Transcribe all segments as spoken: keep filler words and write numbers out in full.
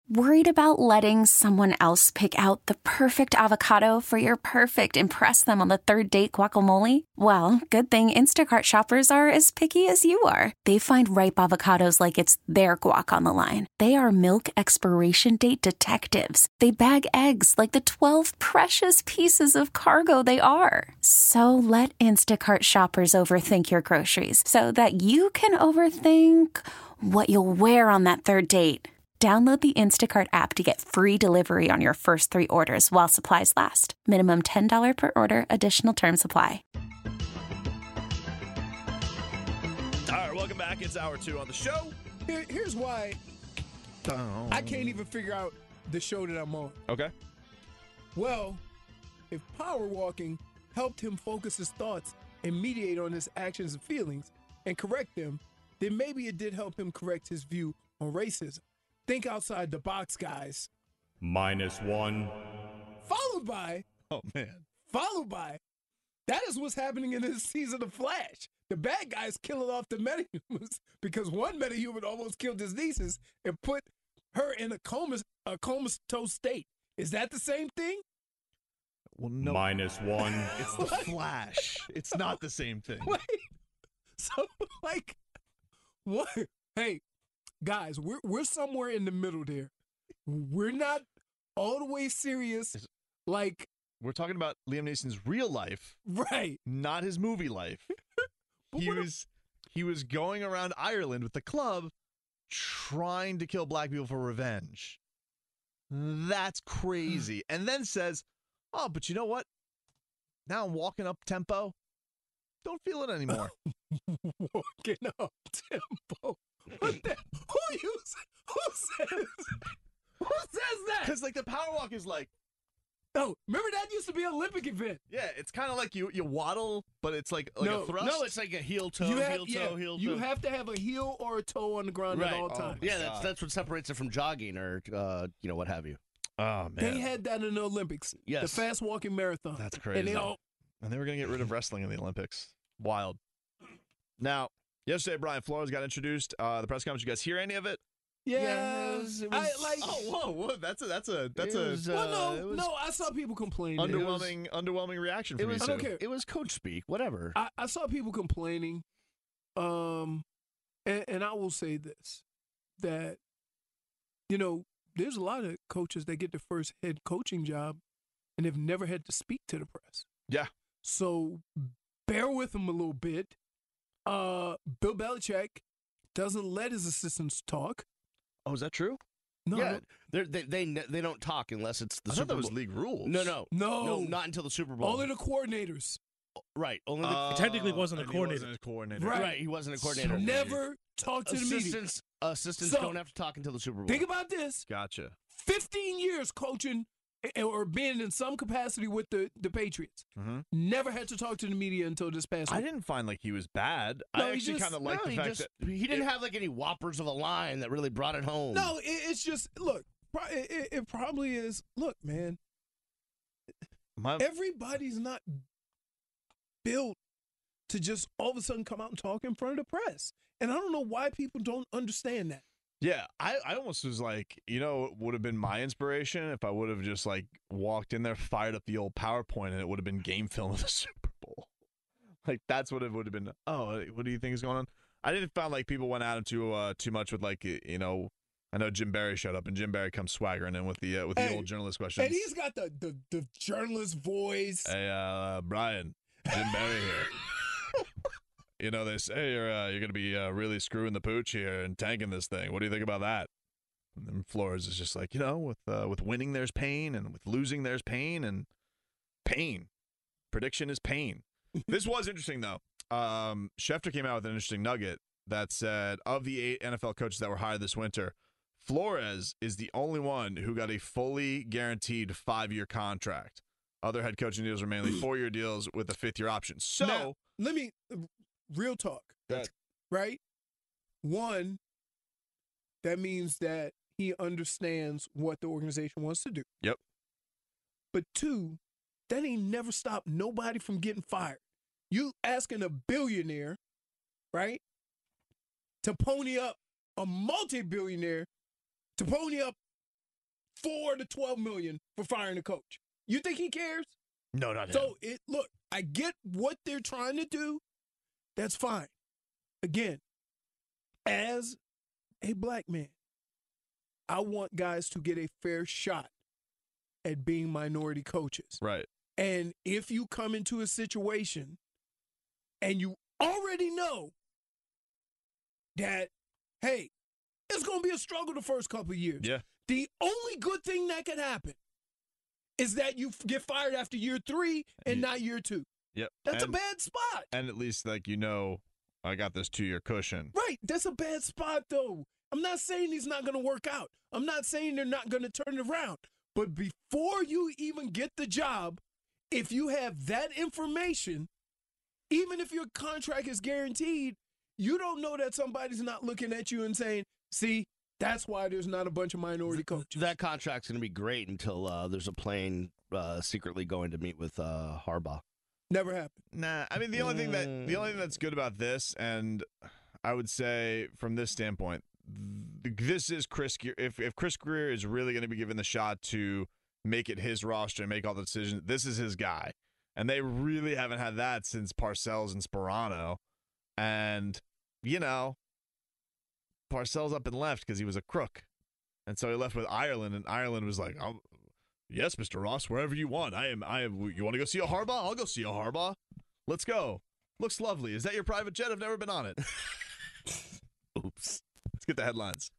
Worried about letting someone else pick out the perfect avocado for your perfect impress them on the third date guacamole? Well, good thing Instacart shoppers are as picky as you are. They find ripe avocados like it's their guac on the line. They are milk expiration date detectives. They bag eggs like the twelve precious pieces of cargo they are. So let Instacart shoppers overthink your groceries so that you can overthink what you'll wear on that third date. Download the Instacart app to get free delivery on your first three orders while supplies last. Minimum ten dollars per order. Additional terms apply. All right, welcome back. It's hour two on the show. Here, here's why Oh. I can't even figure out the show that I'm on. Okay. Well, if power walking helped him focus his thoughts and mediate on his actions and feelings and correct them, then maybe it did help him correct his view on racism. Think outside the box, guys. Minus one. Followed by, Oh, man. followed by, that is what's happening in this season of Flash. The bad guys killing off the metahumans because one metahuman almost killed his nieces and put her in a coma, a comatose state. Is that the same thing? Well, no. Minus one. It's the Flash. It's not the same thing. Wait. So, like, what? Hey, guys, we're we're somewhere in the middle there. We're not all the way serious, like, We're talking about Liam Neeson's real life, right. not his movie life. But he what a- was he was going around Ireland with the club trying to kill black people for revenge. That's crazy. And then says, oh, but you know what? Now I'm walking up tempo. Don't feel it anymore. Walking up tempo. What the, who use, who says who says that? Because like the power walk is like, Oh, remember that used to be an Olympic event. yeah, it's kind of like you you waddle, but it's like like No, a thrust. No, it's like a heel toe, you have, heel yeah, toe, heel you toe. have to have a heel or a toe on the ground right. at all Oh, times. my yeah, that's God. that's what separates it from jogging or uh, you know what have you. Oh man, They had that in the Olympics. Yes. The fast walking marathon. That's crazy. And they all And they were going to get rid of wrestling in the Olympics. Wild. Now, yesterday, Brian Flores got introduced. Uh, the press conference. You guys hear any of it? yeah, Yeah, it was- it I was- like Oh, whoa, whoa! That's a that's a that's It a was, well, uh, no, it was- no, I saw people complaining. underwhelming underwhelming reaction It from was. you I don't two. care. It was coach speak. Whatever. I, I saw people complaining, um, and, and I will say this, that, you know, there's a lot of coaches that get their first head coaching job and have never had to speak to the press. Yeah. So bear with them a little bit. Uh, Bill Belichick doesn't let his assistants talk. Oh, is that true? No, yeah, they're, they they they don't talk unless it's the I Super thought that was Bowl. league rules. No, no, no, no, not until the Super Bowl. only the coordinators. right, only the Uh, technically wasn't a and he coordinator. wasn't a coordinator. Right. right. He wasn't a coordinator. Never talk to the media. assistants assistants So, don't have to talk until the Super Bowl. Think about this. Gotcha. fifteen years coaching eh, or being in some capacity with the, the Patriots. Mhm. Never had to talk to the media until this past I week. didn't find like he was bad. No, I he actually just- kind of like no, the he fact just that he didn't have like any whoppers of a line that really brought it home. No, it, it's just, look, pro- it, it- it probably is, look, man, my, everybody's not built to just all of a sudden come out and talk in front of the press. And I don't know why people don't understand that. yeah, I, I almost was like, you know, it would have been my inspiration if I would have just like walked in there, fired up the old PowerPoint, and it would have been game film of the Super Bowl. Like that's what it would have been. Oh, what do you think is going on? I didn't find like people went at him too uh, too much with like you know. I know Jim Barry showed up, and Jim Barry comes swaggering in with the uh, with the Hey, old journalist questions. And he's got the, the, the journalist voice. Hey, uh, Brian, Jim Barry here. You know, they say you're uh, you're gonna be uh, really screwing the pooch here and tanking this thing. What do you think about that? And then Flores is just like, you know, with uh, with winning there's pain, and with losing there's pain, and pain. Prediction is pain. This was interesting though. Um, Schefter came out with an interesting nugget that said of the eight N F L coaches that were hired this winter, Flores is the only one who got a fully guaranteed five-year contract. Other head coaching deals are mainly four-year deals with a fifth-year option. So, Now, let me, real talk, That's- right? One, that means that he understands what the organization wants to do. Yep. But two, that ain't never stopped nobody from getting fired. You asking a billionaire, right, to pony up a multi-billionaire, to pony up four to twelve million for firing a coach. You think he cares? No, not him. So it look, I get what they're trying to do. That's fine. Again, as a black man, I want guys to get a fair shot at being minority coaches. Right. And if you come into a situation and you already know that, hey, it's going to be a struggle the first couple of years. Yeah. The only good thing that could happen is that you get fired after year three and Ye- not year two. Yep. That's and, a bad spot. And at least, like, you know, I got this two-year cushion. Right. That's a bad spot, though. I'm not saying he's not going to work out. I'm not saying they're not going to turn it around. But before you even get the job, if you have that information, even if your contract is guaranteed, you don't know that somebody's not looking at you and saying, see, that's why there's not a bunch of minority coaches. That contract's going to be great until uh, there's a plane uh, secretly going to meet with uh, Harbaugh. Never happened. Nah, I mean the only thing that the only thing that's good about this, and I would say from this standpoint, th- this is Chris. Ge- If if Chris Greer is really going to be given the shot to make it his roster and make all the decisions, this is his guy, and they really haven't had that since Parcells and Sperano, and you know, Parcells up and left because he was a crook, and so he left with Ireland, and Ireland was like, oh, yes, Mister Ross, wherever you want. I am. I am. You want to go see a Harbaugh? I'll go see a Harbaugh. Let's go. Looks lovely. Is that your private jet? I've never been on it. Oops. Let's get the headlines.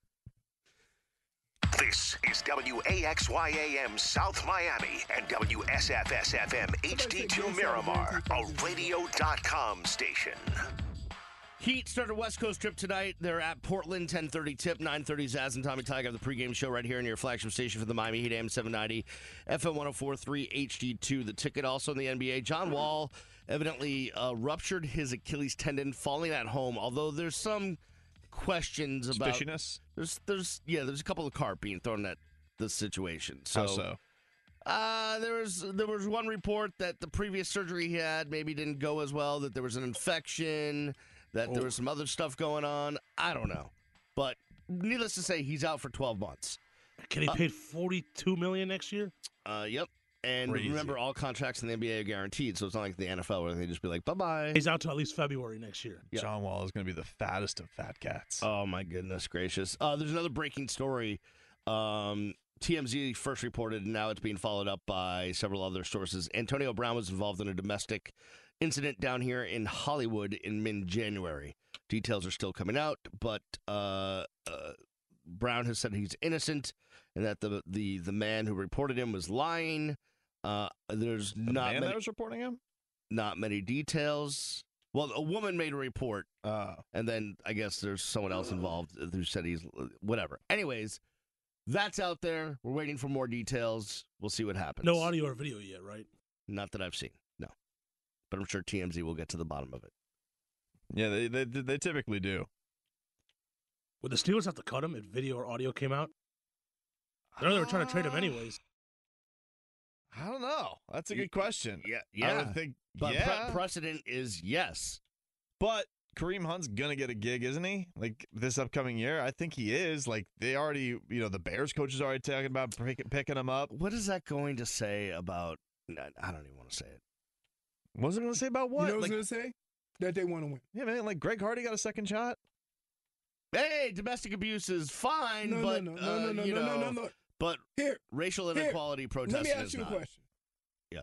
This is W A X Y A M South Miami and W S F S F M H D two Miramar, a radio dot com station. Heat started a West Coast trip tonight. They're at Portland, ten thirty tip, nine thirty Zaz and Tommy Tiger, the pregame show right here in your flagship station for the Miami Heat, A M seven ninety, F M one oh four point three, H D two. The ticket also in the N B A. John Wall evidently uh, ruptured his Achilles tendon falling at home, although there's some questions about... Fishiness? There's, there's, yeah, there's a couple of carp being thrown at the situation. So, How so? Uh, there was there was one report that the previous surgery he had maybe didn't go as well, that there was an infection, that there was some other stuff going on. I don't know. But needless to say, he's out for twelve months. Can he Uh, pay forty-two million dollars next year? Uh, yep. And Crazy. remember, all contracts in the N B A are guaranteed, so it's not like the N F L where they just be like, bye-bye. He's out till at least February next year. Yeah. John Wall is going to be the fattest of fat cats. Oh, my goodness gracious. Uh, there's another breaking story. Um, T M Z first reported, and now it's being followed up by several other sources. Antonio Brown was involved in a domestic incident down here in Hollywood in mid-January. Details are still coming out, but uh, uh, Brown has said he's innocent and that the, the, the man who reported him was lying. Uh, there's the not man many, that was reporting him? not many details. Well, a woman made a report, Uh, and then I guess there's someone else involved who said he's whatever. Anyways, that's out there. We're waiting for more details. We'll see what happens. No audio or video yet, right? Not that I've seen. No, but I'm sure T M Z will get to the bottom of it. yeah, they, they they typically do. Would the Steelers have to cut him if video or audio came out? I know they were trying to trade him anyways. I don't know. That's a good question. Yeah, I yeah. would think, But yeah. pre- precedent is yes. But Kareem Hunt's going to get a gig, isn't he? Like, this upcoming year? I think he is. Like, they already, you know, the Bears coach is already talking about pick, picking him up. What is that going to say about? I don't even want to say it. What was it going to say about what? You know what like, I was going to say? That they want to win. yeah, man, like Greg Hardy got a second shot. Hey, domestic abuse is fine, No, but no, no, uh, no, no, no, you no, know, no, no, no. but Here, racial Here, inequality protesting let me ask is you not. a question. Yep.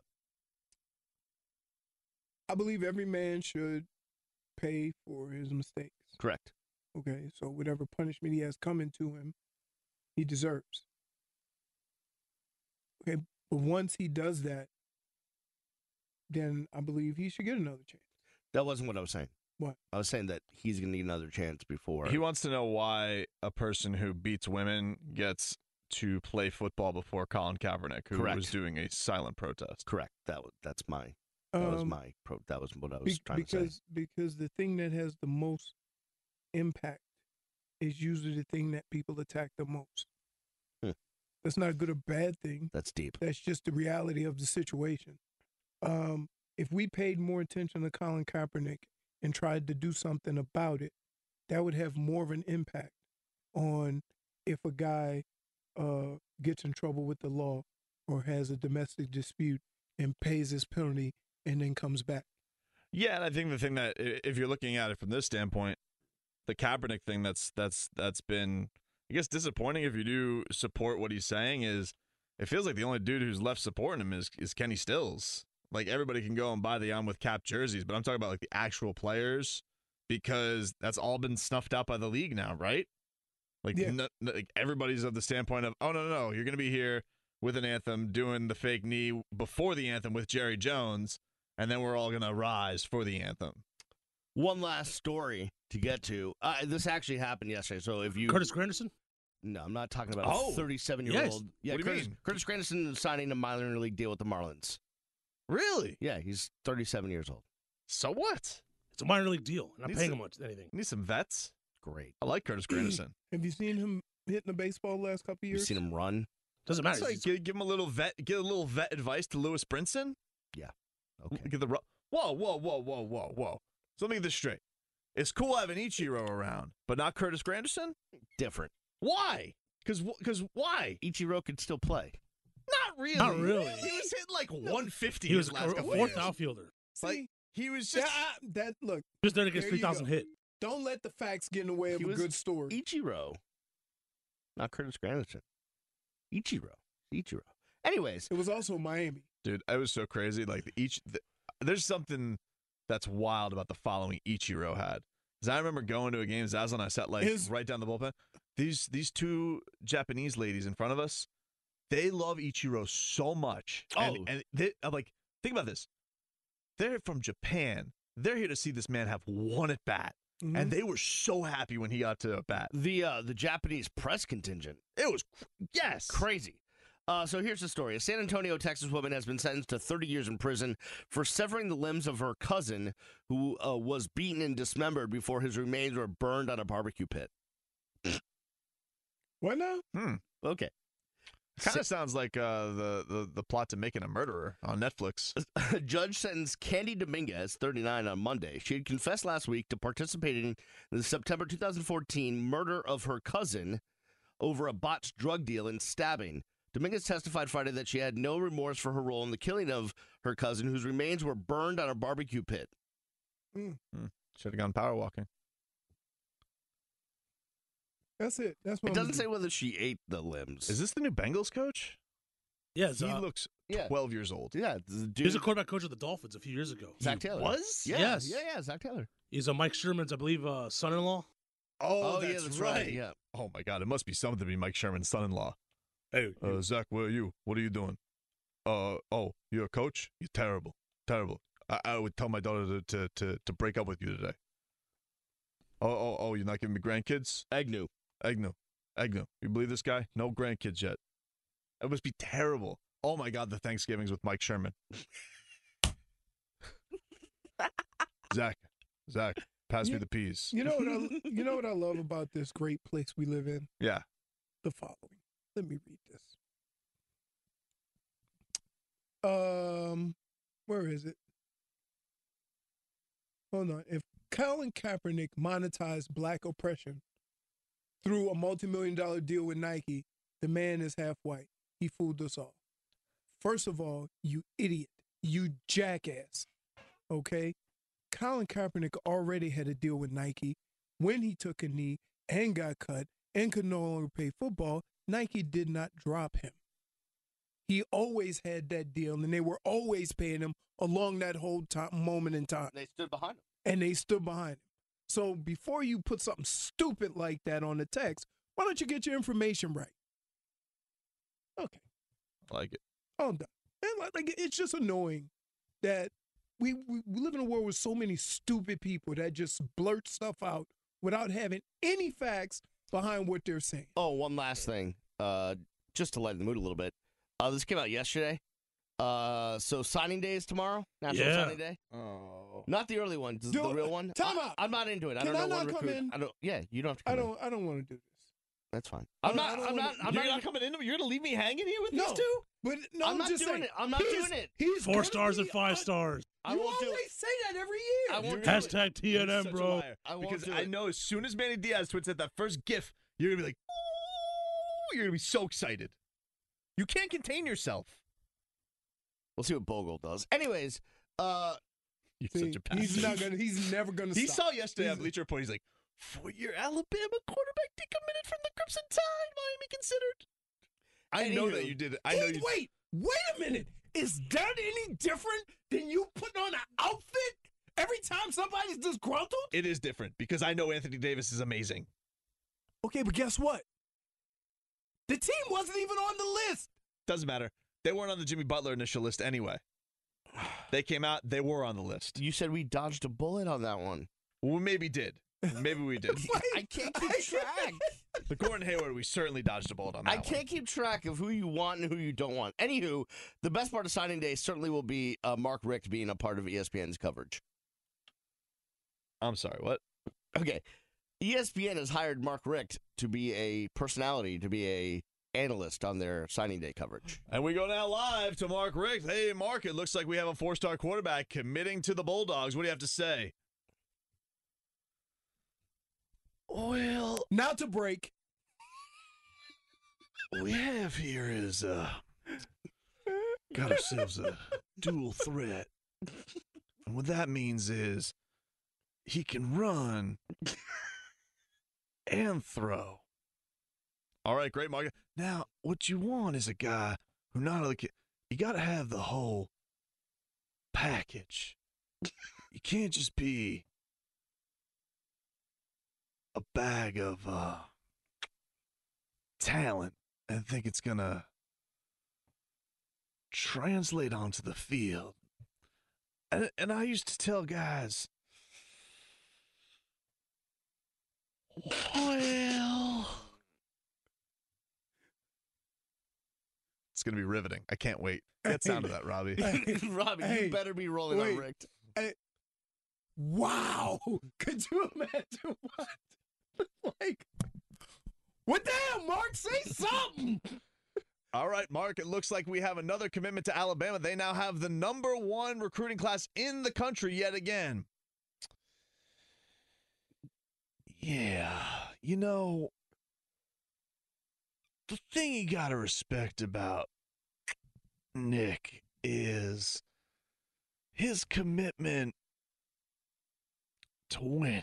I believe every man should pay for his mistakes. Correct. Okay, so whatever punishment he has coming to him, he deserves. Okay, but once he does that, then I believe he should get another chance. That wasn't what I was saying. What? I was saying that he's going to need another chance before. He wants to know why a person who beats women gets to play football before Colin Kaepernick, who Correct. was doing a silent protest. Correct. That was that's my that was Um, my pro, that was what I was Be- trying to say. because because the thing that has the most impact is usually the thing that people attack the most. Hmm. That's not a good or bad thing. That's deep. That's just the reality of the situation. Um, if we paid more attention to Colin Kaepernick and tried to do something about it, that would have more of an impact on if a guy uh, gets in trouble with the law or has a domestic dispute and pays his penalty and then comes back. Yeah, and I think the thing that i- if you're looking at it from this standpoint, the Kaepernick thing that's that's that's been, I guess, disappointing if you do support what he's saying is it feels like the only dude who's left supporting him is is Kenny Stills. Like everybody can go and buy the I'm with Cap jerseys, but I'm talking about like the actual players because that's all been snuffed out by the league now, right? Like, Yeah. no, no, like everybody's of the standpoint of, oh no no no, you're gonna be here with an anthem doing the fake knee before the anthem with Jerry Jones, and then we're all gonna rise for the anthem. One last story to get to. Uh, this actually happened yesterday. So if you Curtis Granderson? no, I'm not talking about Oh, a thirty-seven-year-old. yes. Yeah, What do you Curtis, mean? Curtis Granderson is signing a minor league deal with the Marlins. Really? Yeah, he's thirty-seven years old. So what? It's a minor league deal. Not Needs paying to- him much anything. Need some vets. Great. I like Curtis Granderson. Have you seen him hitting the baseball the last couple of You've years? seen him run. Doesn't matter. It's like He's- give, give him a little vet, give a little vet advice to Lewis Brinson. Okay. Get the ru- whoa, whoa, whoa, whoa, whoa, whoa. So let me get this straight. It's cool having Ichiro around, but not Curtis Granderson. Different. Why? Because because why? Ichiro could still play. Not really. Not really. He was hitting like one fifty. he was his last a couple fourth years. outfielder. See, Like he was yeah, just. I- that look. Just there to get There three you thousand go. hit. Don't let the facts get in the way of He a was good story. Ichiro. Not Curtis Granderson. Ichiro. Ichiro. Anyways, It was also Miami. Dude, it was so crazy. Like the, each, the, there's something that's wild about the following Ichiro had. Because I remember going to a game, Zazzle and I sat like His- right down the bullpen. These these two Japanese ladies in front of us, they love Ichiro so much. And, Oh. and they, I'm like, think about this. They're from Japan. They're here to see this man have one at bat, Mhm. and they were so happy when he got to a bat. the uh, the Japanese press contingent. It was cr- yes, Crazy. Uh, so here's the story. A San Antonio, Texas woman has been sentenced to thirty years in prison for severing the limbs of her cousin who uh, was beaten and dismembered before his remains were burned on a barbecue pit. What now? Hmm. Okay. Kind of sounds like uh, the, the the plot to Making a Murderer on Netflix. A judge sentenced Candy Dominguez, thirty-nine, on Monday. She had confessed last week to participating in the September two thousand fourteen murder of her cousin over a botched drug deal and stabbing. Dominguez testified Friday that she had no remorse for her role in the killing of her cousin, whose remains were burned on a barbecue pit. Should have gone power walking. That's it. That's what It I'm doesn't gonna say whether she ate the limbs. Is this the new Bengals coach? Yeah, He uh, looks yeah. twelve years old. Yeah, the he dude. was a quarterback coach of the Dolphins a few years ago. Zach Taylor. was? Yeah, Yes. Yeah, yeah, Zach Taylor. He's a Mike Sherman's, I believe, uh, son-in-law. Oh, yeah, that's, that's right. right. Yeah. Oh my God, it must be something to be Mike Sherman's son-in-law. Hey, Uh, Zach, where are you? What are you doing? Uh, oh, you're a coach? You're terrible, terrible. I, I would tell my daughter to, to to to break up with you today. Oh, oh, oh, you're not giving me grandkids? Agnew. Agnew, Agnew. You believe this guy? No grandkids yet. It must be terrible. Oh my God, the Thanksgivings with Mike Sherman. Zach, Zach, pass me You- the peas. You know what I, you know what I love about this great place we live in? Yeah. The following. Let me read this. Um, where is it? Hold on. If Colin Kaepernick monetized black oppression through a multi-million dollar deal with Nike, the man is half white. He fooled us all. First of all, you idiot. You jackass. Okay? Colin Kaepernick already had a deal with Nike. When he took a knee and got cut and could no longer play football, Nike did not drop him. He always had that deal, and they were always paying him along that whole time, moment in time, They stood behind him. and they stood behind him. So before you put something stupid like that on the text, why don't you get your information right? Okay, I like it. I'm done. And like, like, it's just annoying that we, we we live in a world with so many stupid people that just blurt stuff out without having any facts behind what they're saying. Oh, one last thing, uh, just to lighten the mood a little bit. Uh, this came out yesterday. Uh, so signing day is tomorrow. National Yeah. Signing Day. Oh. Not the early one, the, Dude, the real one. time I, out. I'm not into it. I Can don't know I one not come recruit. in? I don't. Yeah, you don't have to come I in. don't I don't want to do this. That's fine. I I'm don't- not. I don't I'm not. wanna- I'm You're not. not even- coming in? You're going to leave me hanging here with No. these two? But no, I'm I'm, not just doing saying, it. I'm not he's- doing it. He's Four gonna stars be and five on- stars. I you won't do always it. say that every year. I won't You're do gonna- it. Hashtag T N You're M, such a bro. liar. I won't Because do I it. know as soon as Manny Diaz tweets at that first GIF, you're going to be like, ooh, you're going to be so excited. You can't contain yourself. We'll see what Bogle does. Anyways, uh, You're See, such a passive. he's not gonna. He's never gonna. He stop. saw yesterday on He's- Bleacher Report. He's like, four-year Alabama quarterback decommitted from the Crimson Tide. Miami considered. I know Anywho. that you did it. I know Hey, you. wait, wait a minute. Is that any different than you putting on an outfit every time somebody's disgruntled? It is different because I know Anthony Davis is amazing. Okay, but guess what? The team wasn't even on the list. Doesn't matter. They weren't on the Jimmy Butler initial list anyway. They came out. They were on the list. you said we dodged a bullet on that one. Well, we maybe did. Maybe we did. Wait, I can't keep track. The Gordon Hayward, we certainly dodged a bullet on that I one. can't keep track of who you want and who you don't want. Anywho, the best part of signing day certainly will be uh, Mark Richt being a part of E S P N's coverage. I'm sorry. What? Okay, E S P N has hired Mark Richt to be a personality, to be a analyst on their signing day coverage. And we go now live to Mark Richt. Hey, Mark, it looks like we have a four-star quarterback committing to the Bulldogs. What do you have to say? Well, now to break. what we have here is uh, got ourselves a dual threat. And what that means is he can run and throw. All right, great, Mark. Now, what you want is a guy who not only can, you got to have the whole package. You can't just be a bag of uh, talent and think it's going to translate onto the field. And, and I used to tell guys, well, it's going to be riveting. I can't wait. Get sound of that, Robbie. Robbie, Hey, you better be rolling wait. on Richt. Wow. Could you imagine what? Like, what the hell, Mark? Say something. All right, Mark, it looks like we have another commitment to Alabama. They now have the number one recruiting class in the country yet again. Yeah, you know, the thing you got to respect about Nick is his commitment to winning.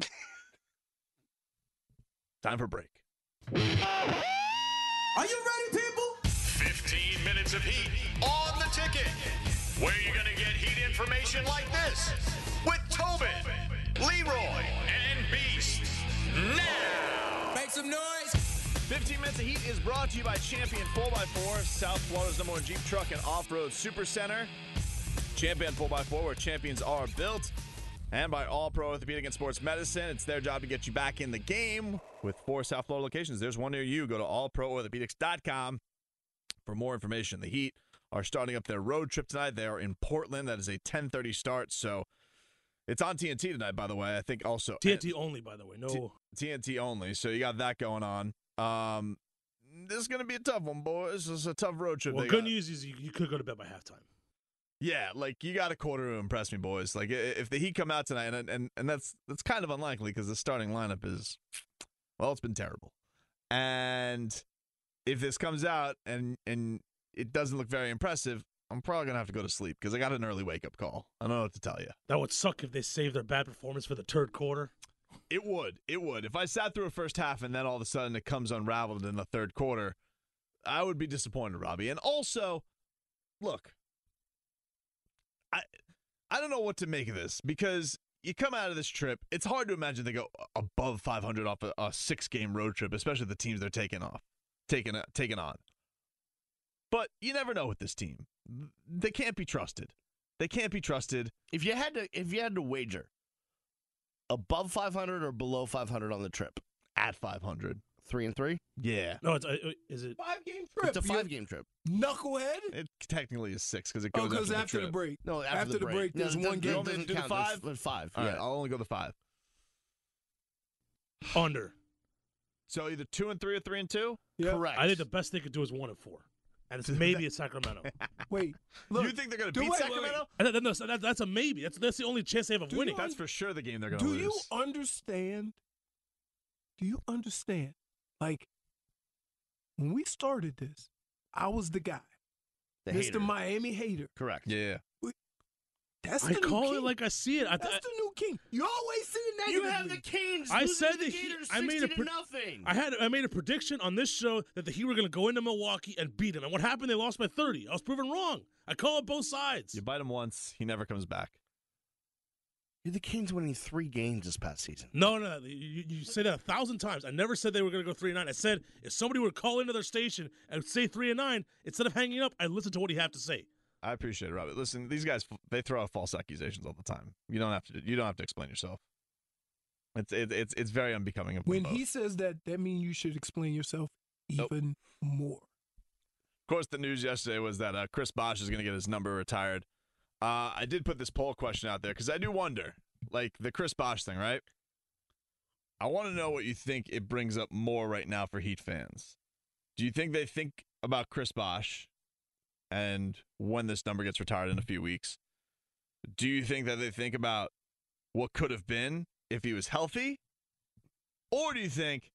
Time for break. Are you ready, people? fifteen minutes of heat on the ticket. Where you're going to get heat information like this with Tobin, Leroy, and Beast. Now. Make some noise. fifteen Minutes of Heat is brought to you by Champion four by four, South Florida's number one Jeep truck and off-road super center. Champion four by four, where champions are built. And by All Pro Orthopedic and Sports Medicine. It's their job to get you back in the game with four South Florida locations. There's one near you. Go to all pro orthopedics dot com for more information. The Heat are starting up their road trip tonight. They are in Portland. That is a ten thirty start. So it's on T N T tonight, by the way. I think also T N T only, by the way. No. T- T N T only. So you got that going on. Um, this is going to be a tough one, boys. This is a tough road trip. well, they good got. news is you, you could go to bed by halftime. Yeah, like you got a quarter to impress me, boys. Like i- if the Heat come out tonight, and and, and that's that's kind of unlikely because the starting lineup is, well, it's been terrible. And if this comes out and and it doesn't look very impressive, I'm probably gonna have to go to sleep because I got an early wake up call. I don't know what to tell you. That would suck if they saved their bad performance for the third quarter. It would. It would. If I sat through a first half and then all of a sudden it comes unraveled in the third quarter, I would be disappointed, Robbie. And also, look, I I don't know what to make of this because you come out of this trip, it's hard to imagine they go above five hundred off a, a six-game road trip, especially the teams they're taking off, taking taking on. But you never know with this team. They can't be trusted. They can't be trusted. If you had to, if you had to wager, above five hundred or below five hundred on the trip, At five hundred. three and three. Yeah. No, it's, uh, is it? Five game trip. It's a five game trip. You Knucklehead. It technically is six because it Oh, goes because after, after the, the trip. break. No, after, After the the break, break, there's No, one it game. doesn't You want me to do the count. There's- five? there's five. All yeah. right, I'll only go the five. Under. So either two and three or three and two? Yeah. Correct. I think the best they could do is one and four. And it's maybe at Sacramento. Wait. Look, you think they're going to do- beat wait, wait, wait. Sacramento? And that, that's, that, that's a maybe. That's, that's the only chance they have of Do winning. you- That's for sure the game they're going to Do lose. you understand? Do you understand? Like, when we started this, I was the guy, The Mister hater. Miami hater. Correct. Yeah. That's I the new call king. it like I see it. I th- That's the new king. You always see it You negatively. have the Canes. I losing said to the that he- Gators I made a sixty to pre- nothing. I had I made a prediction on this show that the Heat were going to go into Milwaukee and beat them. And what happened? They lost by thirty. I was proven wrong. I call it both sides. You bite him once, he never comes back. You're the Canes winning three games this past season. No, no, no. You, you say that a thousand times. I never said they were going to go three and nine. I said if somebody would call into their station and say three and nine, instead of hanging up, I'd listen to what he have to say. I appreciate it, Robert. Listen, these guys, they throw out false accusations all the time. You don't have to. You don't have to explain yourself. It's it, it's it's very unbecoming of them When both. he says that, that means you should explain yourself even Nope. more. Of course, the news yesterday was that uh, Chris Bosh is going to get his number retired. Uh, I did put this poll question out there because I do wonder, like the Chris Bosh thing, right? I want to know what you think it brings up more right now for Heat fans. Do you think they think about Chris Bosh and when this number gets retired in a few weeks? Do you think that they think about what could have been if he was healthy? Or do you think,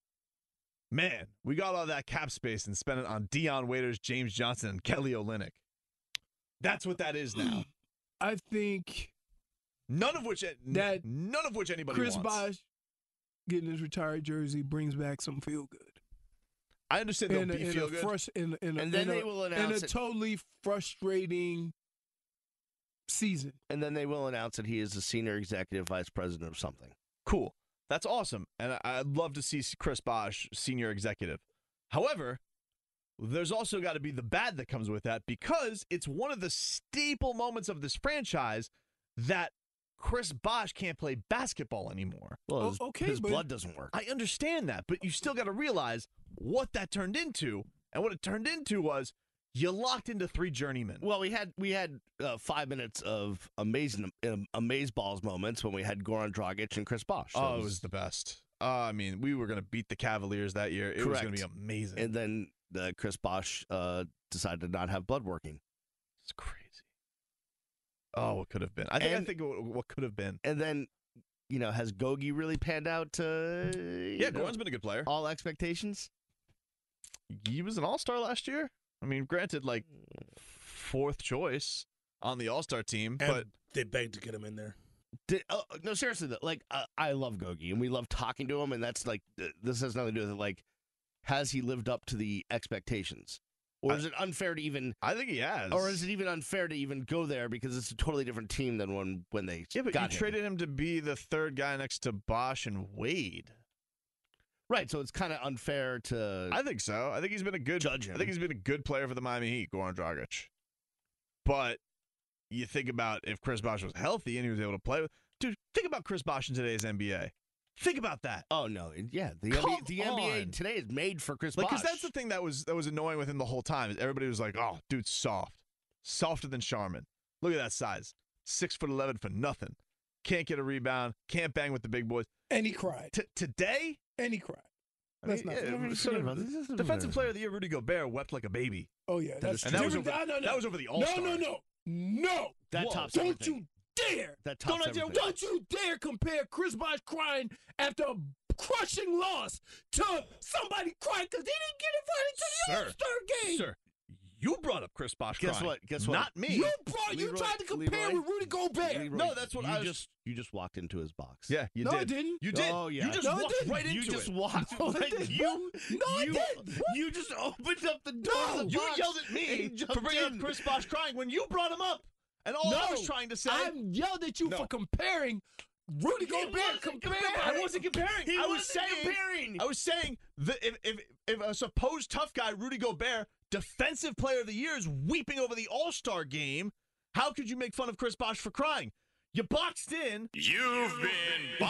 man, we got all that cap space and spent it on Dion Waiters, James Johnson, and Kelly Olynyk? That's what that is now. I think None of which That none of which anybody Chris wants. Bosh getting his retired jersey brings back some feel good. I understand they'll In a, be in feel a good. frus- in, a- in a, And then in a- they will in announce a it. totally frustrating season. And then they will announce that he is the senior executive vice president of something. Cool. That's awesome. And I- I'd love to see Chris Bosh, senior executive. However, there's also got to be the bad that comes with that because it's one of the staple moments of this franchise that Chris Bosh can't play basketball anymore. Well, Oh, his, okay, his but- blood doesn't work. I understand that, but you still got to realize what that turned into. And what it turned into was you locked into three journeymen. Well, we had we had uh, five minutes of amazing um, amazeballs moments when we had Goran Dragic and Chris Bosh. So Oh, it was the best. Uh, I mean, we were going to beat the Cavaliers that year. It was going to Correct. be amazing. and then uh, Chris Bosh uh, decided to not have blood working, It's crazy. Oh, what could have been? I think And- I think what, what could have been. and then you know has Gogi really panned out to Yeah, you know, Goran's been a good player. all expectations? He was an All-Star last year. I mean, granted, like fourth choice on the All-Star team, And but they begged to get him in there. Did, uh, no, seriously though, like uh, I love Gogi and we love talking to him, and that's like th- this has nothing to do with it. Like, has he lived up to the expectations, or I- is it unfair to even, I think he has. or is it even unfair to even go there because it's a totally different team than when when they Yeah, but got you him. traded him to be the third guy next to Bosh and Wade. Right, so it's kind of unfair to. I think so. I think he's been a good Judge him. I think he's been a good player for the Miami Heat, Goran Dragic. But you think about if Chris Bosh was healthy and he was able to play with, dude. Think about Chris Bosh in today's N B A. Think about that. oh no, yeah, the Come N B A, the N B A on. today is made for Chris Like, Bosh. because that's the thing that was that was annoying with him the whole time. Is everybody was like, "Oh, dude, soft, softer than Charmin. Look at that size, six foot eleven for nothing. Can't get a rebound. Can't bang with the big boys." And he cried. T- today, And he cried. I That's mean, not- yeah, no, no, no, sort no, of- no, no, no, defensive player of the year, Rudy Gobert, wept like a baby. Oh yeah, That that's is And that was different. over. No, no, no. That was over the All No, Star. no, no, no. that Whoa. tops Don't everything. you dare! That tops Don't I dare! everything. Don't you dare compare Chris Bosh crying after a crushing loss to somebody crying because they didn't get invited to the Sir. All-Star game. Sir, you brought up Chris Bosh. Guess crying, what? Guess what? Not me. You brought. You Leroy- tried to compare Leroy- with Rudy Gobert. Leroy, No, that's what you I was- just you just walked into his box. Yeah, you No, did. I didn't. You did. Oh, yeah. You just No, I walked didn't. right into You just it. walked. No, I like, didn't. you, No, I you, didn't. What? You just opened up the door. No, of the You box yelled at me and jumped for bringing in. up Chris Bosh crying when you brought him up. And all I No, was trying to say, I yelled at you No. for comparing Rudy He Gobert. wasn't Comparing. comparing. I wasn't comparing. He I was wasn't saying, comparing. I was saying that if, if if a supposed tough guy, Rudy Gobert, defensive player of the year, is weeping over the All-Star game, how could you make fun of Chris Bosh for crying? You boxed in. You've been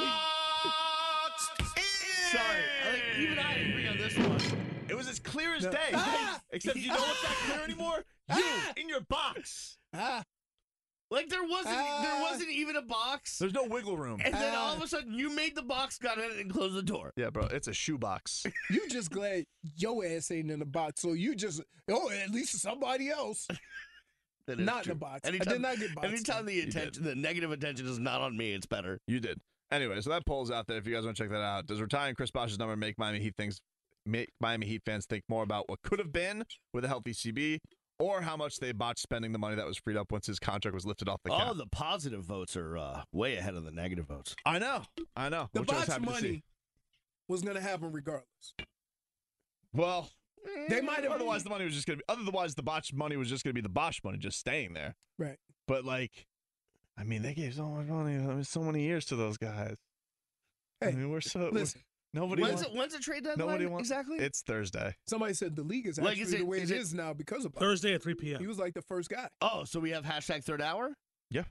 boxed in. Sorry, I think even I agree on this one. It was as clear as No. day. Ah! Except you know what's not clear anymore? You Ah! in your box. Ah, Like there wasn't there Ah. wasn't even a box, There's no wiggle room. and then Ah. all of a sudden you made the box, got in it, and closed the door. Yeah, bro, it's a shoebox. you just glad your ass ain't in the box, so you just oh at least somebody else That is not true. in the box. Anytime, I did not get boxed. anytime the You did. attention, the negative attention is not on me, it's better. You did. Anyway, so that poll's out there if you guys want to check that out. Does retiring Chris Bosh's number make Miami Heat things make Miami Heat fans think more about what could have been with a healthy C B, or how much they botched spending the money that was freed up once his contract was lifted off the cap. Oh, the positive votes are uh, way ahead of the negative votes. I know, I know. The which I was botch happy to see. money was going to happen regardless. Well, They might have- Otherwise, the money was just going to be. Otherwise, the botch money was just going to be the Bosch money, just staying there. Right. But like, I mean, they gave so much money, I mean, so many years to those guys. I Hey, mean, we're so listen. we're, nobody. When's, wants, it, when's the trade deadline nobody wants exactly? It's Thursday. Somebody said the league is Like, actually is it- the way is it it- is now because of Bosch. Thursday at three p.m. He was like the first guy. Oh, so we have hashtag third hour? Yeah.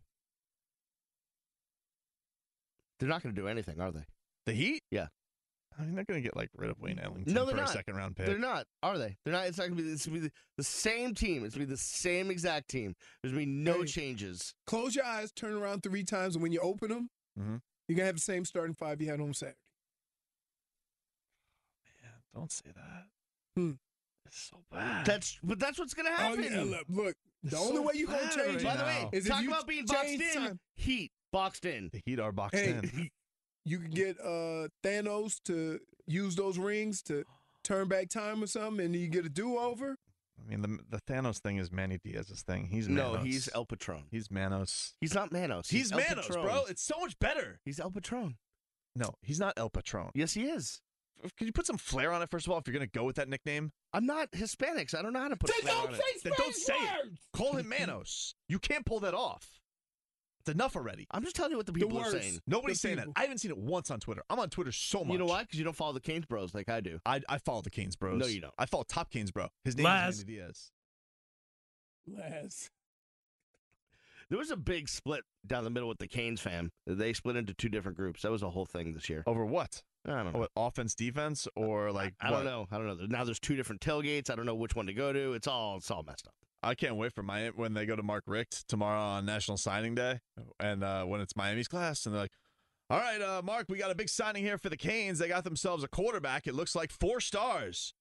They're not going to do anything, are they? The Heat. Yeah. I mean, they're going to get like rid of Wayne Ellington No, they're for not. a second round pick. They're not, are they? They're not. It's not going to be. It's going to be the, the same team. It's going to be the same exact team. There's going to be no Hey. changes. Close your eyes, turn around three times, and when you open them, Mhm. you're going to have the same starting five you had on Saturday. Man, don't say that. Hmm. It's so bad. That's but that's what's going to Oh, happen. yeah, look, look, the It's only so way you're going bad to change right By the way, now. is if talk you about being boxed change in. time. Heat boxed in. the Heat are boxed Hey, in. you can get uh, Thanos to use those rings to turn back time or something, and you get a do-over. I mean, the the Thanos thing is Manny Diaz's thing. He's No, Manos. he's El Patron. He's Manos. He's not Manos. He's, El Manos, Patron. bro. It's so much better. He's El Patron. No, he's not El Patron. Yes, he is. Could you put some flair on it first of all? If you're gonna go with that nickname, I'm not Hispanic, so I don't know how to put flair on it. then don't say it. Call him Manos. You can't pull that off. It's enough already. I'm just telling you what the people are worst. saying. Nobody's The saying that. people. I haven't seen it once on Twitter. I'm on Twitter so much. You know why? Because you don't follow the Canes Bros like I do. I I follow the Canes Bros. No, you don't. I follow Top Canes Bro. His name Laz. is Manny Diaz. Last. There was a big split down the middle with the Canes fam. They split into two different groups. That was a whole thing this year. Over what? I don't Oh, know. what, offense, defense, or like I what? don't know. I don't know. Now there's two different tailgates. I don't know which one to go to. It's all it's all messed up. I can't wait for my when they go to Mark Richt tomorrow on National Signing Day, and uh, when it's Miami's class, and they're like, "All right, uh, Mark, we got a big signing here for the Canes. They got themselves a quarterback. It looks like four stars."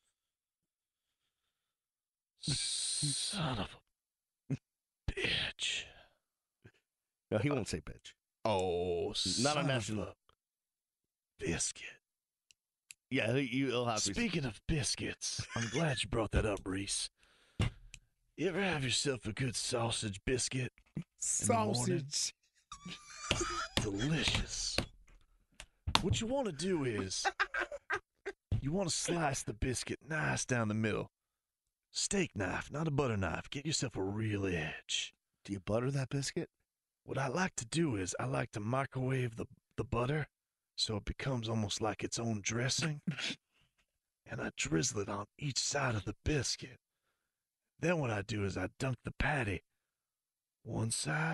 Son of a bitch! No, he won't say bitch. Oh, Not son on of national. a biscuit. Yeah, you, you'll have to. Speaking of biscuits, I'm glad you brought that up, Reese. You ever have yourself a good sausage biscuit? Sausage. Delicious. What you want to do is you want to slice the biscuit nice down the middle. Steak knife, not a butter knife. Get yourself a real edge. Do you butter that biscuit? What I like to do is I like to microwave the, the butter so it becomes almost like its own dressing. And I drizzle it on each side of the biscuit. Then what I do is I dunk the patty. One side,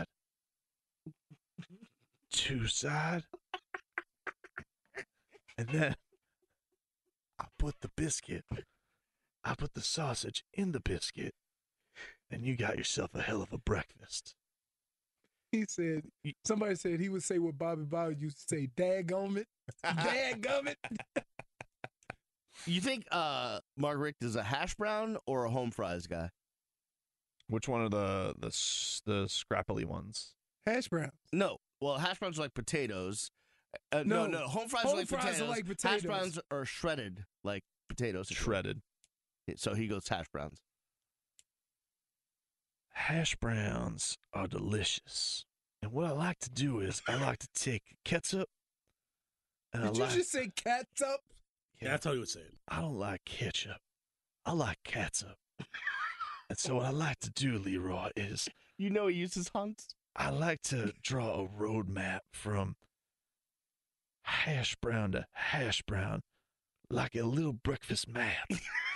two side, and then I put the biscuit, I put the sausage in the biscuit, and you got yourself a hell of a breakfast. He said, somebody said he would say what Bobby Bowden used to say, dadgummit, dadgummit. You think uh, Mark Richt is a hash brown or a home fries guy? Which one are the the s- the scrappily ones? Hash browns. No. Well, hash browns are like potatoes. Uh, no, no, No. Home fries Home are like fries are potatoes. like Hash potatoes. browns are shredded like potatoes. Shredded. So he goes hash browns. Hash browns are delicious. And what I like to do is I like to take ketchup and Did I you like just say cats up? Yeah, that's how you would say it. I don't like ketchup. I like catsup. And so what I like to do, Leroy, is You know he uses hunts. I like to draw a road map from hash brown to hash brown, like a little breakfast map.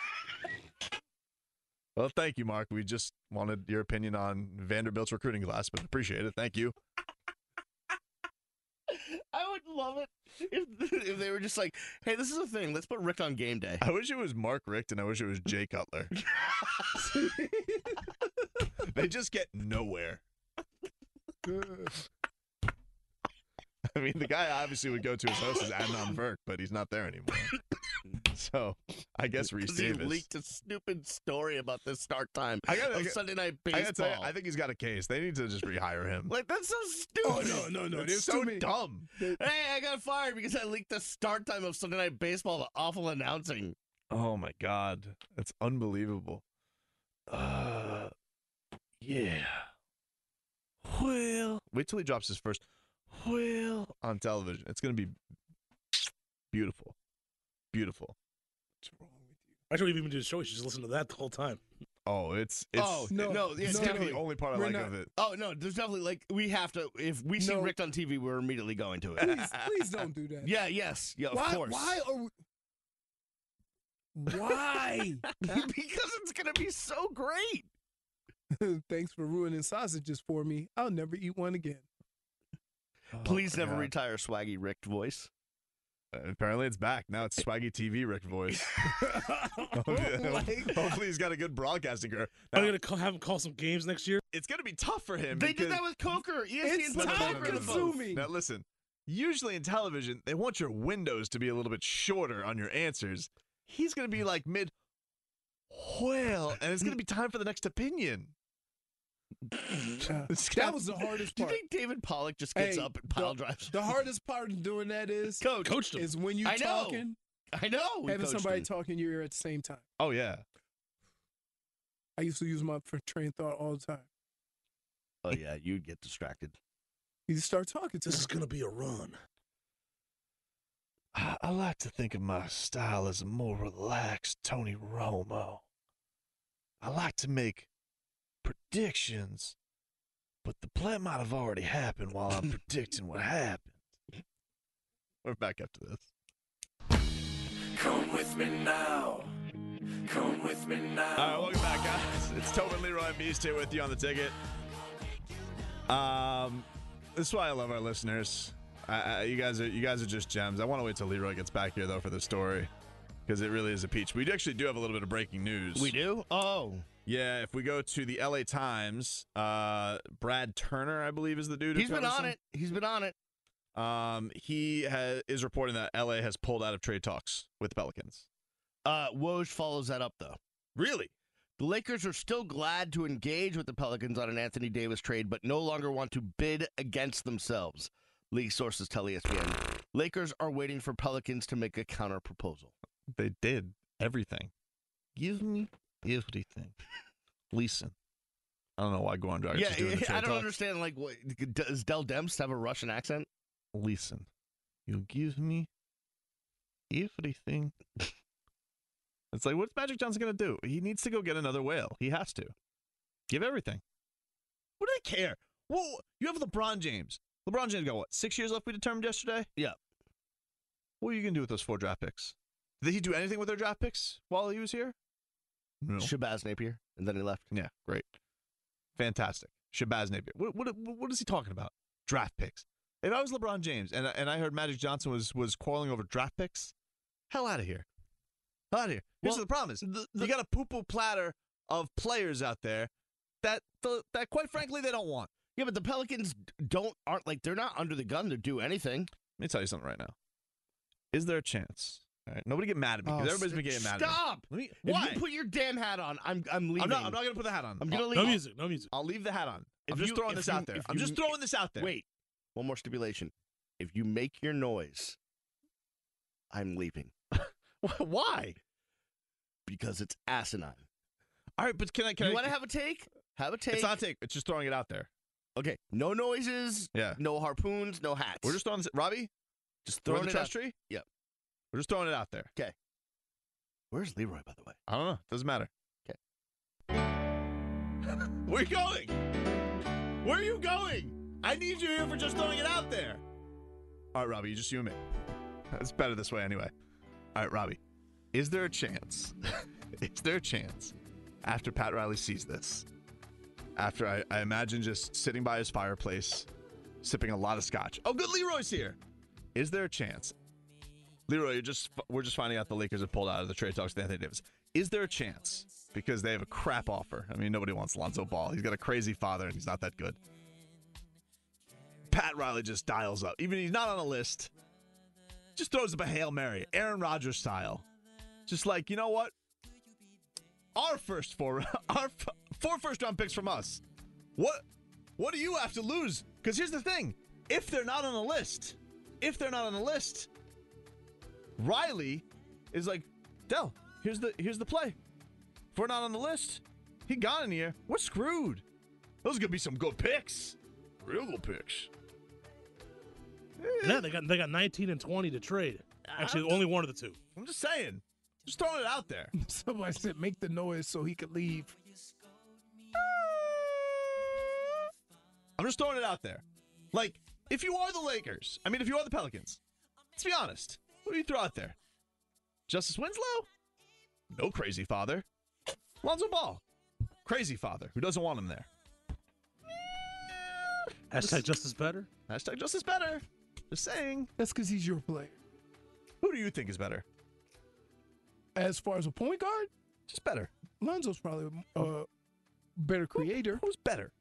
Well, thank you, Mark. We just wanted your opinion on Vanderbilt's recruiting class, but appreciate it. Thank you. I would love it if, if they were just like, hey, this is a thing. Let's put Rick on game day. I wish it was Mark Richt, and I wish it was Jay Cutler. They just get nowhere. I mean, the guy I obviously would go to his host is Adnan Verk, but he's not there anymore. So, So I guess Reese 'Cause he Davis. leaked a stupid story about the start time I gotta- of I got- Sunday Night I Baseball. gotta tell you, I think he's got a case. They need to just rehire him. like, that's so stupid. Oh, no, no, no. It's There's so too many. dumb. Hey, I got fired because I leaked the start time of Sunday Night Baseball to awful announcing. Oh my God, that's unbelievable. Uh, yeah. Well, wait till he drops his first well on television. It's gonna be beautiful, beautiful. Actually, we've even do the show. You should just listen to that the whole time. Oh, it's it's Oh, no, no, yeah, it's no, definitely definitely. the only part I We're like not- of it. Oh, no, there's definitely, like, we have to, if we see No. Rick on T V, we're immediately going to it. Please, please don't do that. Yeah, yes, yeah, of why, course. Why are we... Why? Because it's going to be so great. Thanks for ruining sausages for me. I'll never eat one again. Please Oh, my never God. retire Swaggy Rick voice. Uh, apparently, it's back now. It's Swaggy T V Rick voice. Hopefully, hopefully he's got a good broadcasting career. Are Now, you gonna call, have him call some games next year? it's gonna be tough for him. They because- did that with Coker. E S P It's N's No, no, no, time no, no, no, no. consuming. Now listen, usually in television, they want your windows to be a little bit shorter on your answers. He's going to be like mid, well, and it's going to be time for the next opinion. It's That gonna- was the hardest Do you part. think David Pollock just gets Hey, up and pile the, drives? The hardest part of doing that is Coach, Coached him. is when you I know. talking, I know. we having coached somebody him. talking in your ear at the same time. Oh, yeah. I used to use my for train of thought all the time. Oh, yeah, you'd get distracted. You just start talking to This them. is gonna be a run. I, I like to think of my style as a more relaxed Tony Romo. I like to make predictions, but the play might have already happened while I'm predicting what happened. We're back after this. Come with me now. Come with me now. All right, welcome back, guys. It's Tobin, Leroy, and Beast here with you on the ticket. Um, this is why I love our listeners. I, I, you guys are you guys are just gems. I want to wait till Leroy gets back here though for the story because it really is a peach. We actually do have a little bit of breaking news. We do? Oh. Yeah, if we go to the L A Times, uh, Brad Turner, I believe, is the dude. who He's been covers on them. it. He's been on it. Um, he ha- is reporting that L A has pulled out of trade talks with the Pelicans. Uh, Woj follows that up, though. Really? The Lakers are still glad to engage with the Pelicans on an Anthony Davis trade, but no longer want to bid against themselves, league sources tell E S P N. Lakers are waiting for Pelicans to make a counter proposal. They did everything. Give me everything. Listen. I don't know why Goran Dragic yeah, is doing the trade I don't talks. understand. Like, what, does Del Demps have a Russian accent? Listen. You give me everything. It's like, what's Magic Johnson going to do? He needs to go get another whale. He has to. Give everything. What do they care? Whoa, you have LeBron James. LeBron James got what, six years left we determined yesterday? Yeah. What are you going to do with those four draft picks? Did he do anything with their draft picks while he was here? No. Shabazz Napier, and then he left. Yeah, great. Fantastic. Shabazz Napier. What, what, what is he talking about? Draft picks. If I was LeBron James and, and I heard Magic Johnson was, was quarreling over draft picks, hell out of here. Hell out of here. Here's Well, the problem is, the- the- you got a poo-poo platter of players out there that, that, quite frankly, they don't want. Yeah, but the Pelicans don't aren't like they're not under the gun to do anything. Let me tell you something right now. Is there a chance? All right, nobody get mad at me because Oh, everybody's been getting mad at me. Stop! Let me, If why? you put your damn hat on, I'm I'm leaving. I'm not, I'm not going to put the hat on. I'm gonna I'll, leave. No music. No music. I'll leave the hat on. If I'm just you- throwing if this you- out there. if I'm you- just throwing this out there. Wait, one more stipulation. If you make your noise, I'm leaving Why? because it's asinine. All right, but can I? Can you I, want to have a take? Have a take. It's not a take. It's just throwing it out there. Okay, no noises. Yeah. No harpoons. No hats. We're just throwing this. Robbie, just throwing throwing the it out. trust tree. Yep. We're just throwing it out there. Where's Leroy, by the way? I don't know. Doesn't matter. 'Kay. Where are you going? Where are you going? I need you here for just throwing it out there. All right, Robbie, you just you and me. It's better this way anyway. All right, Robbie, is there a chance? Is there a chance after Pat Riley sees this? After I, I imagine just sitting by his fireplace, sipping a lot of scotch. Oh, good, Leroy's here. Is there a chance? Leroy, you're just we're just finding out the Lakers have pulled out of the trade talks with Anthony Davis. Is there a chance? Because they have a crap offer. I mean, nobody wants Lonzo Ball. He's got a crazy father, and he's not that good. Pat Riley just dials up. Even if he's not on a list, just throws up a Hail Mary, Aaron Rodgers style. Just like, you know what? Our first four, our f- four first round picks from us. What, what do you have to lose? Because here's the thing: if they're not on the list, if they're not on the list, Riley is like, Del, here's the here's the play. If we're not on the list, he got in here. We're screwed. Those are gonna be some good picks, real good picks. Yeah, they got they got nineteen and twenty to trade. Actually, only one of the two. I'm just saying, just throwing it out there. Somebody said make the noise so he could leave. I'm just throwing it out there. Like, if you are the Lakers, I mean, if you are the Pelicans, let's be honest. What do you throw out there? Justice Winslow? No crazy father. Lonzo Ball? Crazy father who doesn't want him there. Hashtag justice better. Hashtag justice better. Just saying. That's because he's your player. Who do you think is better? As far as a point guard, Just better. Lonzo's probably a uh, better creator. Who's better?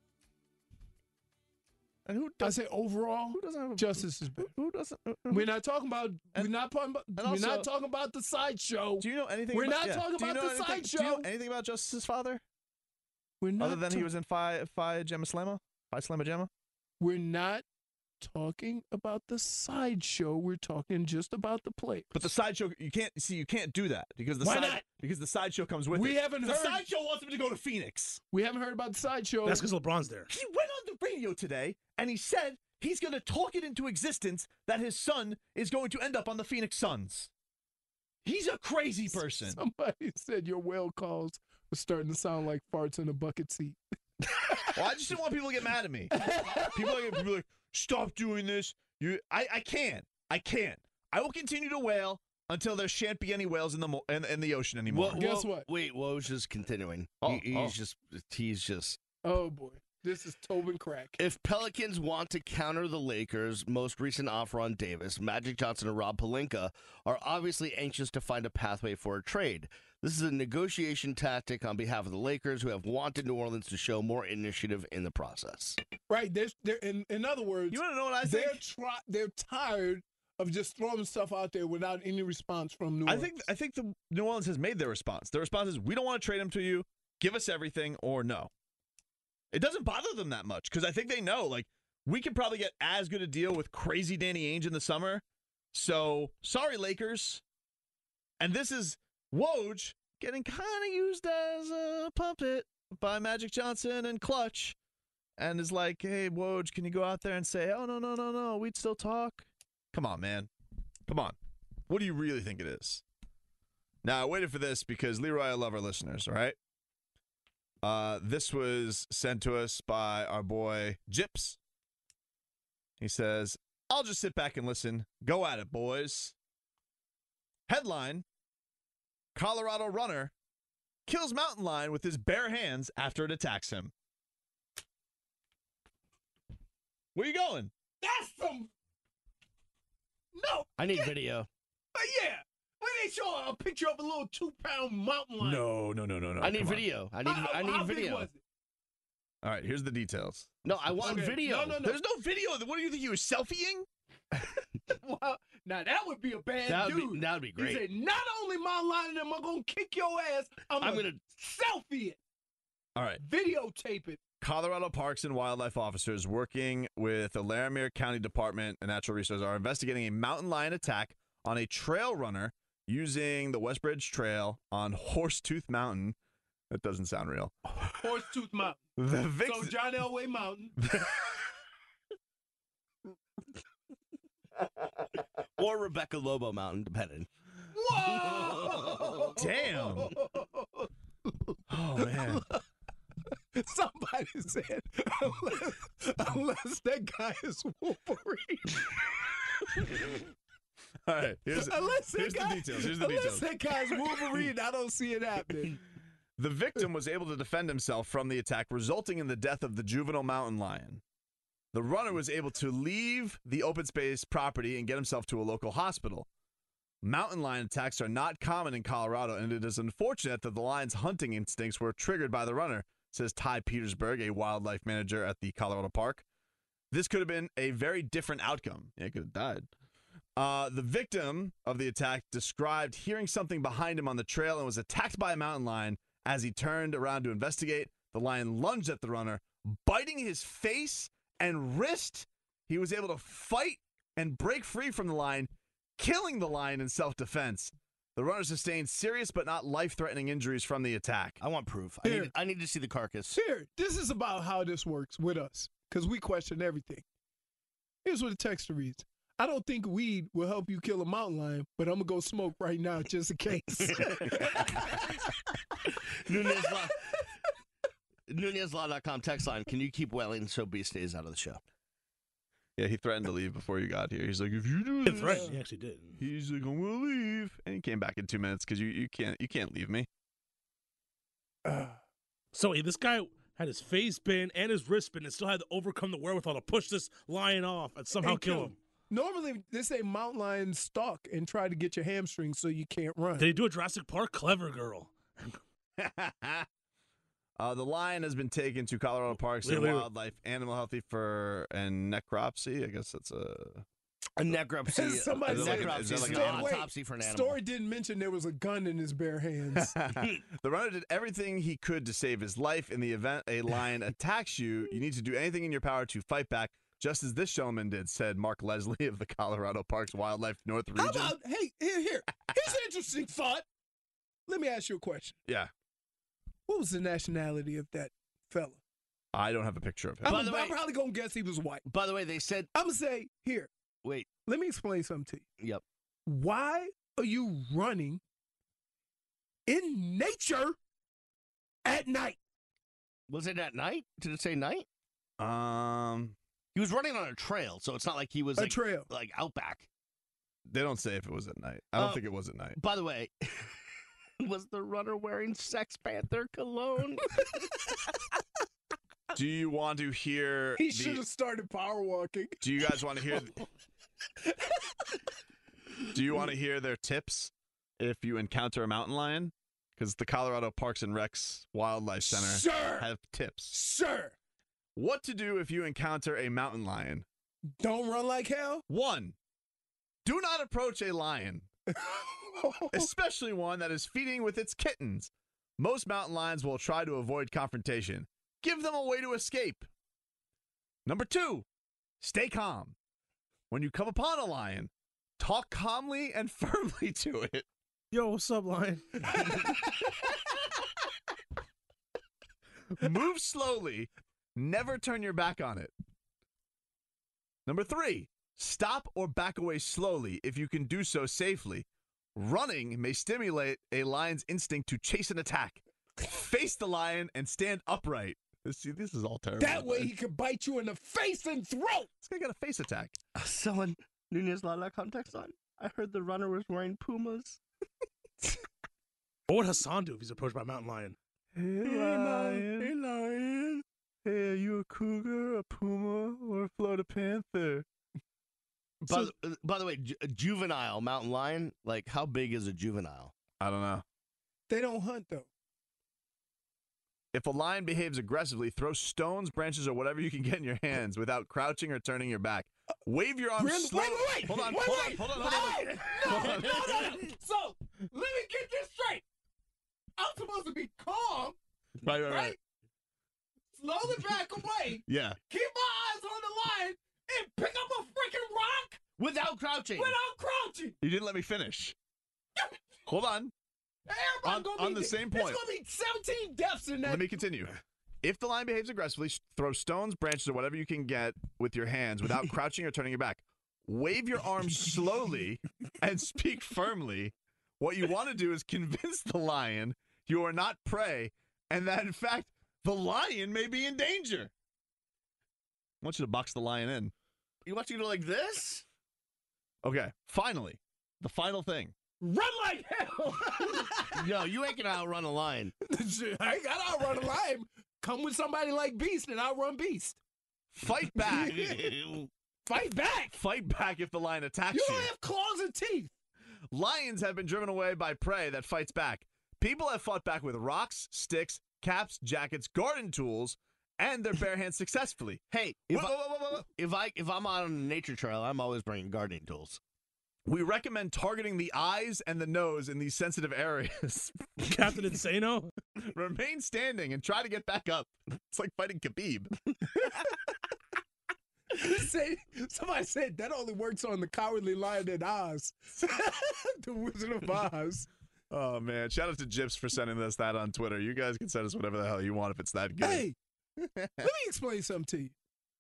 And who I does, say overall, who doesn't have a Justice is better. Who doesn't? uh, uh, We're not talking about. And- we're not talking about. and We're also- not talking about the sideshow. Do you know anything? We're about, not yeah. talking Do you about know the anything- sideshow. Do you know anything about Justice's father? We're not. Other than he ta- was in Phi Phi Gemma Slamma? Phi Slamma Gemma? We're not talking about the sideshow. We're talking just about the players. But the sideshow, you can't see. You can't do that because the Why side, not? because the sideshow comes with We it. haven't the heard- sideshow wants him to go to Phoenix. We haven't heard about the sideshow. That's because LeBron's there. He went on the radio today and he said he's going to talk it into existence that his son is going to end up on the Phoenix Suns. He's a crazy person. Somebody said your whale calls was starting to sound like farts in a bucket seat. Well, I just didn't want people to get mad at me. People are, people are like, stop doing this. You, I, I can't. I can't. I will continue to wail until there shan't be any whales in the mo- in, in the ocean anymore. Well, Guess well, what? Wait, Woj is continuing. Oh, He- he's oh. just he's just. Oh boy, this is Tobin Crack. If Pelicans want to counter the Lakers' most recent offer on Davis, Magic Johnson and Rob Pelinka are obviously anxious to find a pathway for a trade. This is a negotiation tactic on behalf of the Lakers, who have wanted New Orleans to show more initiative in the process. Right? They're, they're in, in other words, You want to know what I they're think? try, they're tired of just throwing stuff out there without any response from New I Orleans. think I think the New Orleans has made their response. Their response is, we don't want to trade him to you. Give us everything or no. It doesn't bother them that much because I think they know, like, we could probably get as good a deal with crazy Danny Ainge in the summer. So, sorry, Lakers. And this is Woj getting kind of used as a puppet by Magic Johnson and Clutch. And is like, hey, Woj, can you go out there and say, oh, no, no, no, no, we'd still talk? Come on, man. Come on. What do you really think it is? Now, I waited for this because, Leroy, I love our listeners, all right? Uh, this was sent to us by our boy, Jips. He says, I'll just sit back and listen. Go at it, boys. Headline, Colorado runner kills mountain lion with his bare hands after it attacks him. Where you going? that's some. No, I need video. but yeah. When they show a picture of a little two-pound mountain lion. No, no, no, no, no. I need Come on. video. I need. How, I need how big video. was it? All right, here's the details. No, I want Okay, video. no, no, no. There's no video. What do you think? You were selfieing? Well, now that would be a bad That would dude. be, that would be He great. said, not only my line am I gonna kick your ass, I'm, I'm gonna, gonna- selfie it, All right. videotape it. Colorado Parks and Wildlife officers working with the Laramie County Department of Natural Resources are investigating a mountain lion attack on a trail runner using the Westbridge Trail on Horsetooth Mountain. That doesn't sound real. Horsetooth Mountain. The So victim. John Elway Mountain. Or Rebecca Lobo Mountain, depending. Whoa! Damn. Oh man. Somebody said, unless, unless that guy is Wolverine. All right. Here's, unless that here's the guy, details. Here's the unless details. that guy's Wolverine, I don't see it happening. The victim was able to defend himself from the attack, resulting in the death of the juvenile mountain lion. The runner was able to leave the open space property and get himself to a local hospital. Mountain lion attacks are not common in Colorado, and it is unfortunate that the lion's hunting instincts were triggered by the runner, says Ty Petersburg, a wildlife manager at the Colorado Park. This could have been a very different outcome. Yeah, it could have died. Uh, the victim of the attack described hearing something behind him on the trail and was attacked by a mountain lion. As he turned around to investigate, the lion lunged at the runner, biting his face and wrist. He was able to fight and break free from the lion, killing the lion in self-defense. The runner sustained serious but not life-threatening injuries from the attack. I want proof. I Here. need, I need to see the carcass. Here, this is about how this works with us, because we question everything. Here's what the texter reads. I don't think weed will help you kill a mountain lion, but I'm going to go smoke right now just in case. Nunez Law. Nunez Law dot com text line. Can you keep Welling so B stays out of the show? Yeah, he threatened to leave before you got here. He's like, if you do this, Threatened. He actually did. he's like, I'm gonna leave, and he came back in two minutes because you, you can't you can't leave me. So hey, this guy had his face bent and his wrist bent and still had to overcome the wherewithal to push this lion off and somehow And kill kill him. him. Normally, they say mountain lions stalk and try to get your hamstrings so you can't run. Did he do a Jurassic Park? Clever girl. uh, the lion has been taken to Colorado Parks and Wait, wait, wait. Wildlife Animal Healthy for and necropsy. I guess that's a. A necropsy. Somebody a said- necropsy is that is like an an- Wait, autopsy for an animal. Story didn't mention there was a gun in his bare hands. The runner did everything he could to save his life. In the event a lion attacks you, you need to do anything in your power to fight back, just as this gentleman did, said Mark Leslie of the Colorado Parks Wildlife North How Region. about, hey, here, here. Here's an interesting thought. Let me ask you a question. Yeah, What was the nationality of that fella? I don't have a picture of him. I'm, By the way- I'm probably going to guess he was white. By the way, they said, I'm going to say, here, wait, let me explain something to you. yep. Why are you running in nature at night? Was it at night? Did it say night? Um, He was running on a trail, so it's not like he was A like, trail. like outback. they don't say if it was at night. I don't Oh. think it was at night. By the way, was the runner wearing Sex Panther cologne? Do you want to hear? He the- should have started power walking. Do you guys want to hear? Do you want to hear their tips if you encounter a mountain lion? Because the Colorado Parks and Recs Wildlife Center Sure. have tips. Sure. What to do if you encounter a mountain lion? Don't run like hell. One, do not approach a lion, especially one that is feeding with its kittens. Most mountain lions will try to avoid confrontation. Give them a way to escape. Number two, stay calm. When you come upon a lion, talk calmly and firmly to it. Yo, what's up, lion? Move slowly. Never turn your back on it. Number three, stop or back away slowly if you can do so safely. Running may stimulate a lion's instinct to chase an attack. Face the lion and stand upright. See, this is all terrible. That way he could bite you in the face and throat. This guy got a face attack. Someone, Nunez Law dot com text line. I heard the runner was wearing Pumas. What would Hassan do if he's approached by a mountain lion? Hey, lion. Hey, lion. Hey, are you a cougar, a puma, or a Florida panther? By, the, uh, by the way, ju- a juvenile mountain lion, like how big is a juvenile? I don't know. They don't hunt, though. If a lion behaves aggressively, throw stones, branches, or whatever you can get in your hands without crouching or turning your back. Wave your arms Really? slowly. Wait, wait, wait. Hold on, Wait, hold, wait. on hold on, hold on, Wait. hold on. No, no, no. So, let me get this straight. I'm supposed to be calm, Right, right, right. right? Slowly back away, Yeah. keep my eyes on the line, and pick up a freaking rock Without crouching. without crouching. You didn't let me finish. Hold on. Everybody On- gonna on be the de- same There's point. gonna be seventeen deaths in that. Let me continue. If the lion behaves aggressively, s- throw stones, branches, or whatever you can get with your hands without crouching or turning your back. Wave your arms slowly and speak firmly. What you want to do is convince the lion you are not prey and that, in fact, the lion may be in danger. I want you to box the lion in. You want you to go like this? Okay, finally, the final thing. Run like hell. No, you ain't gonna outrun a lion. I ain't got to outrun a lion. Come with somebody like Beast and outrun Beast. Fight back. Fight back. Fight back if the lion attacks You you. don't have claws and teeth. Lions have been driven away by prey that fights back. People have fought back with rocks, sticks, caps, jackets, garden tools, and their bare hands successfully. Hey, if, Whoa, I, whoa, whoa, whoa, whoa. if I if I'm on a nature trail, I'm always bringing gardening tools. We recommend targeting the eyes and the nose in these sensitive areas. Captain Insano? Remain standing and try to get back up. It's like fighting Khabib. Say, somebody said that only works on the Cowardly Lion in Oz. The Wizard of Oz. Oh, man. Shout out to Jips for sending us that on Twitter. You guys can send us whatever the hell you want if it's that good. Hey, let me explain something to you.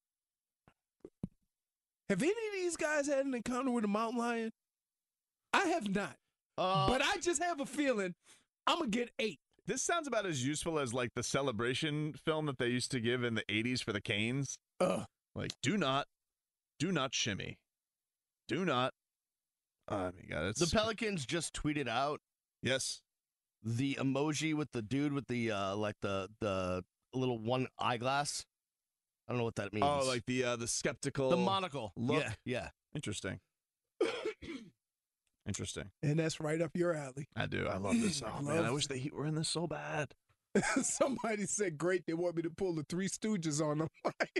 Have any of these guys had an encounter with a mountain lion? I have not. Uh, but I just have a feeling I'm going to get eight. This sounds about as useful as like the celebration film that they used to give in the eighties for the Canes. Uh, Like, do not, do not shimmy. Do not. Oh, my God. It's, the Pelicans just tweeted out yes. the emoji with the dude with the, uh, like the, the little one eyeglass. I don't know what that means. Oh, like the, uh, the skeptical. the monocle. look. Yeah, yeah. Interesting. Interesting. And that's right up your alley. I do. I love this. Oh, man. I wish the Heat were in this so bad. Somebody said, great, they want me to pull the Three Stooges on them.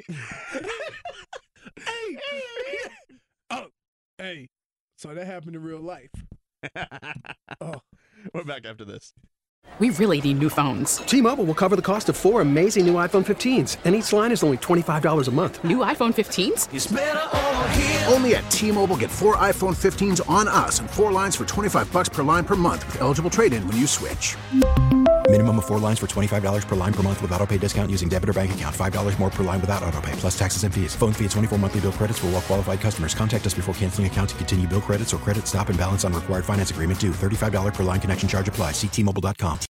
Hey! Oh, hey. So that happened in real life. Oh. We're back after this. We really need new phones. T-Mobile will cover the cost of four amazing new iPhone fifteens, and each line is only twenty-five dollars a month. New iPhone fifteens? It's better over here. Only at T-Mobile, get four iPhone fifteens on us and four lines for twenty-five dollars per line per month with eligible trade-in when you switch. Minimum of four lines for twenty-five dollars per line per month with autopay discount using debit or bank account. five dollars more per line without autopay, plus taxes and fees. Phone fee at twenty-four monthly bill credits for well-qualified customers. Contact us before canceling account to continue bill credits or credit stop and balance on required finance agreement due. thirty-five dollars per line connection charge applies. See T Mobile dot com.